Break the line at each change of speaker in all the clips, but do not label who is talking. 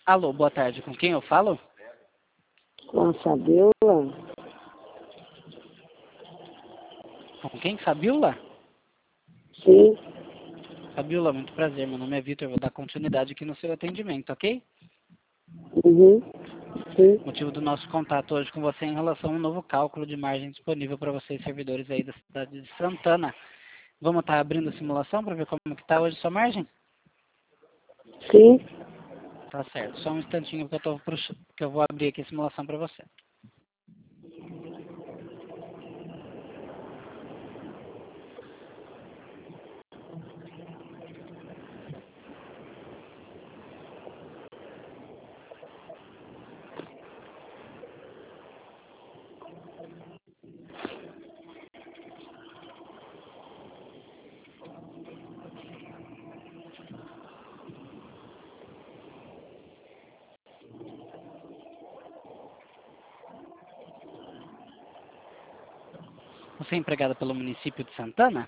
Alô, boa tarde. Com quem eu falo?
Com a Fabiola?
Com quem? Fabiola?
Sim.
Fabiola, muito prazer. Meu nome é Vitor. Vou dar continuidade aqui no seu atendimento, ok?
Uhum. Sim.
O motivo do nosso contato hoje com você é em relação a um novo cálculo de margem disponível para vocês, servidores aí da cidade de Santana. Vamos estar abrindo a simulação para ver como que está hoje sua margem?
Sim.
Tá certo. Só um instantinho que eu vou abrir aqui a simulação para você. Você é empregada pelo município de Santana?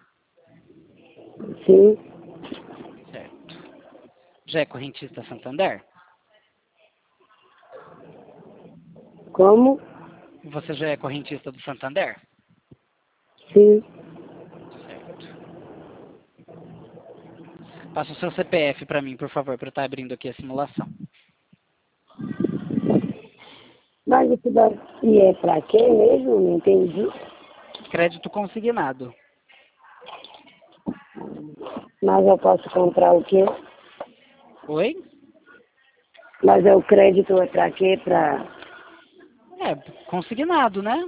Sim.
Certo. Já é correntista Santander?
Como?
Você já é correntista do Santander?
Sim.
Certo. Passa o seu CPF para mim, por favor, para eu estar abrindo aqui a simulação.
Mas isso daqui é pra quê mesmo? Não entendi.
Crédito consignado.
Mas eu posso comprar o quê?
Oi?
Mas o crédito é pra quê?
É, consignado, né?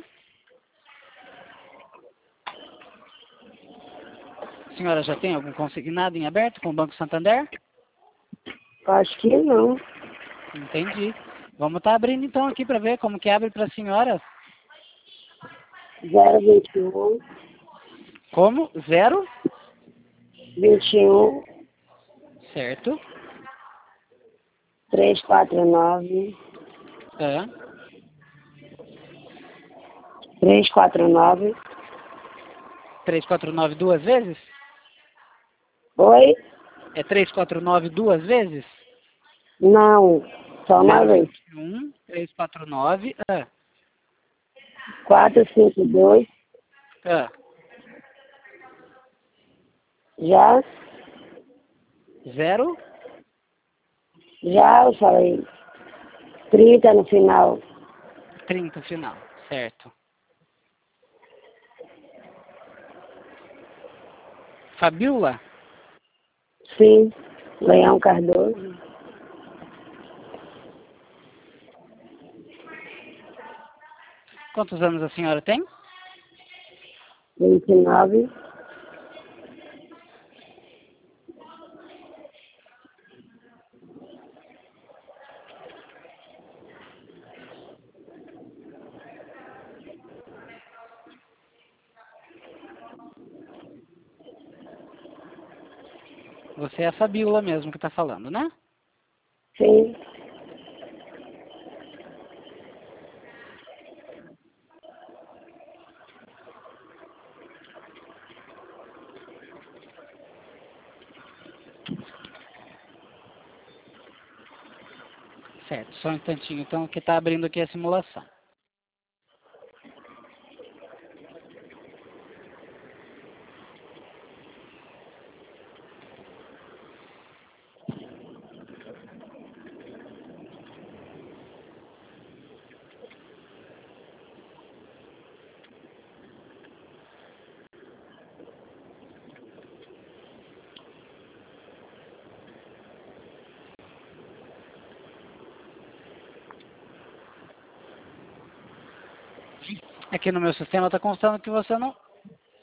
A senhora já tem algum consignado em aberto com o Banco Santander?
Acho que não.
Entendi. Vamos estar abrindo então aqui para ver como que abre para a senhora.
021
Como? 0?
21
Certo.
349
É.
349.
349 duas vezes?
Oi?
É 349 duas vezes?
Não. Só uma vez.
021 349. Ah.
452.
Ah.
Já?
0?
Já eu falei. 30 no final.
30 final. Certo. Fabiola?
Sim. Leão Cardoso.
Quantos anos a senhora tem?
29.
Você é a Fabiola mesmo que está falando, né?
Sim.
Certo. Só um instantinho então que está abrindo aqui a simulação. Aqui no meu sistema está constando que você